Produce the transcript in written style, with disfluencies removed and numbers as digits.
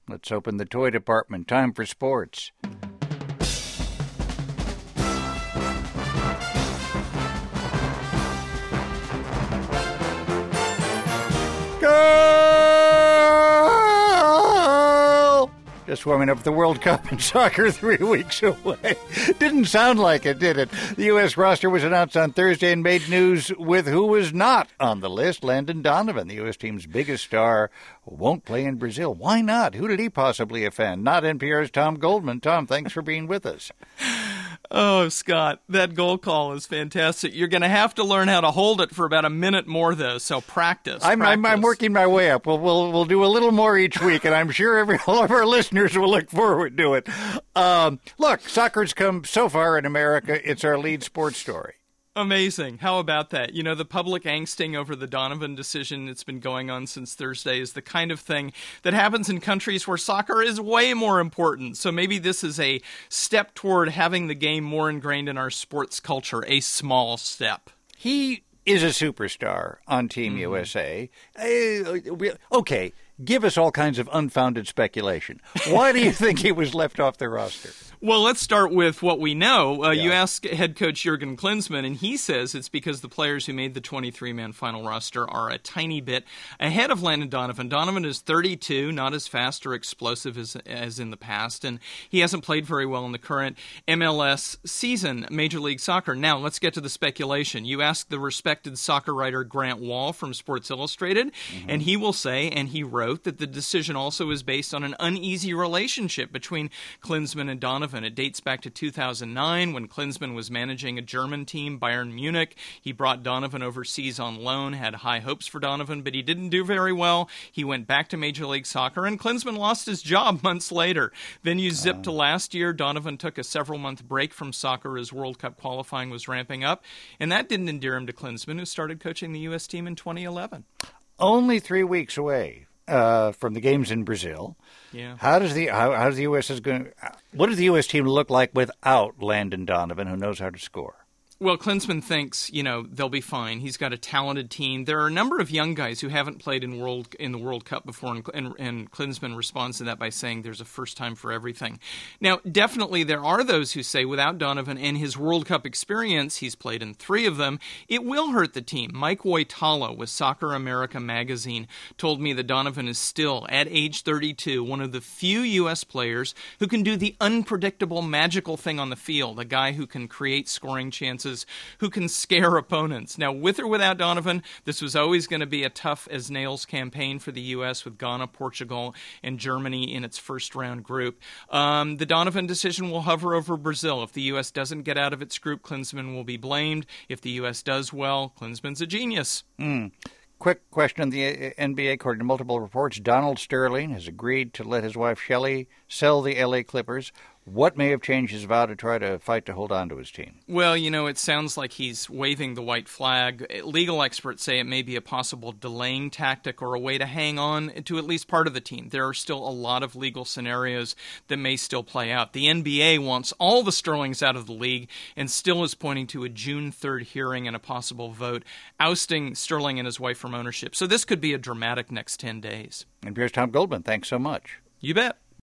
Let's open the toy department. Time for sports. Goal! Just warming up the World Cup in soccer 3 weeks away. Didn't sound like it, did it? The U.S. roster was announced on Thursday and made news with who was not on the list. Landon Donovan, the U.S. team's biggest star, won't play in Brazil. Why not? Who did he possibly offend? Not NPR's Tom Goldman. Tom, thanks for being with us. Oh, Scott, that goal call is fantastic. You're going to have to learn how to hold it for about a minute more, though, so practice. I'm working my way up. We'll do a little more each week, and I'm sure all of our listeners will look forward to it. Look, soccer's come so far in America. It's our lead sports story. Amazing. How about that? You know, the public angsting over the Donovan decision that's been going on since Thursday is the kind of thing that happens in countries where soccer is way more important. So maybe this is a step toward having the game more ingrained in our sports culture, a small step. He is a superstar on Team USA. Okay, give us all kinds of unfounded speculation. Why do you think he was left off the roster? Well, let's start with what we know. You ask head coach Jurgen Klinsmann, and he says it's because the players who made the 23-man final roster are a tiny bit ahead of Landon Donovan. Donovan is 32, not as fast or explosive as in the past, and he hasn't played very well in the current MLS season, Major League Soccer. Now, let's get to the speculation. You ask the respected soccer writer Grant Wahl from Sports Illustrated, and he will say, and he wrote, that the decision also is based on an uneasy relationship between Klinsmann and Donovan. It dates back to 2009 when Klinsmann was managing a German team, Bayern Munich. He brought Donovan overseas on loan, had high hopes for Donovan, but he didn't do very well. He went back to Major League Soccer, and Klinsmann lost his job months later. Then you zip to last year. Donovan took a several-month break from soccer as World Cup qualifying was ramping up, and that didn't endear him to Klinsmann, who started coaching the U.S. team in 2011. Only 3 weeks away from the games in Brazil. Yeah. How does the U.S. What does the U.S. team look like without Landon Donovan, who knows how to score? Well, Klinsmann thinks, they'll be fine. He's got a talented team. There are a number of young guys who haven't played in the World Cup before, and Klinsmann responds to that by saying there's a first time for everything. Now, definitely there are those who say without Donovan and his World Cup experience, he's played in 3 of them, it will hurt the team. Mike Woitala with Soccer America magazine told me that Donovan is still, at age 32, one of the few U.S. players who can do the unpredictable, magical thing on the field, a guy who can create scoring chances, who can scare opponents. Now, with or without Donovan, this was always going to be a tough-as-nails campaign for the U.S. with Ghana, Portugal, and Germany in its first-round group. The Donovan decision will hover over Brazil. If the U.S. doesn't get out of its group, Klinsmann will be blamed. If the U.S. does well, Klinsmann's a genius. Quick question on the NBA. According to multiple reports, Donald Sterling has agreed to let his wife Shelley sell the L.A. Clippers. What may have changed his vow to try to fight to hold on to his team? Well, it sounds like he's waving the white flag. Legal experts say it may be a possible delaying tactic or a way to hang on to at least part of the team. There are still a lot of legal scenarios that may still play out. The NBA wants all the Sterlings out of the league and still is pointing to a June 3rd hearing and a possible vote ousting Sterling and his wife from ownership. So this could be a dramatic next 10 days. And here's Tom Goldman. Thanks so much. You bet.